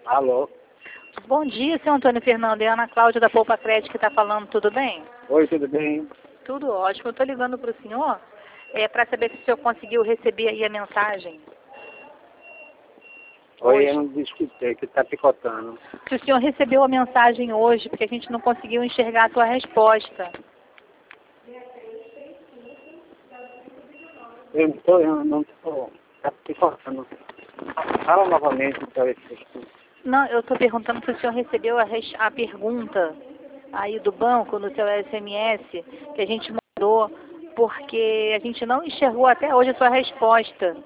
Alô? Bom dia, senhor Antônio Fernando. É a Ana Cláudia da Poupa Crédito que está falando, tudo bem? Oi, tudo bem? Tudo ótimo. Eu estou ligando para o senhor para saber se o senhor conseguiu receber aí a mensagem. Oi, Hoje. eu não discutei, que tá picotando. Se o senhor recebeu a mensagem hoje, porque a gente não conseguiu enxergar a sua resposta. Eu não tô, tá picotando. Fala novamente para ver se Não, eu estou perguntando se o senhor recebeu a pergunta aí do banco no seu SMS que a gente mandou, porque a gente não enxergou até hoje a sua resposta.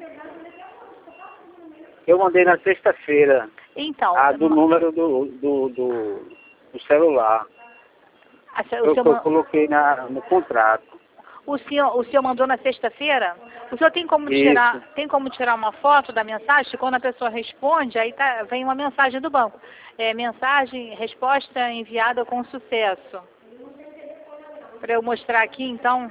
eu mandei na sexta-feira, Então, a do número do celular. Eu coloquei no contrato. O senhor mandou na sexta-feira? O senhor tem como tirar uma foto da mensagem? Quando a pessoa responde, aí vem uma mensagem do banco. Resposta enviada com sucesso. Para eu mostrar aqui, então.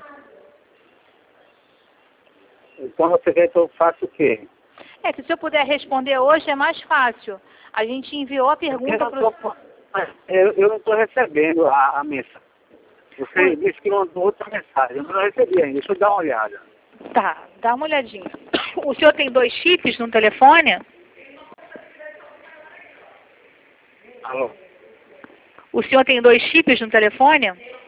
Então você quer que eu faça o quê? Se o senhor puder responder hoje, é mais fácil. A gente enviou a pergunta para o... Eu não estou recebendo a mensagem. Você disse que mandou outra mensagem. Eu não recebi ainda. Deixa eu dar uma olhada. Tá, dá uma olhadinha. O senhor tem 2 chips no telefone? Alô? O senhor tem 2 chips no telefone?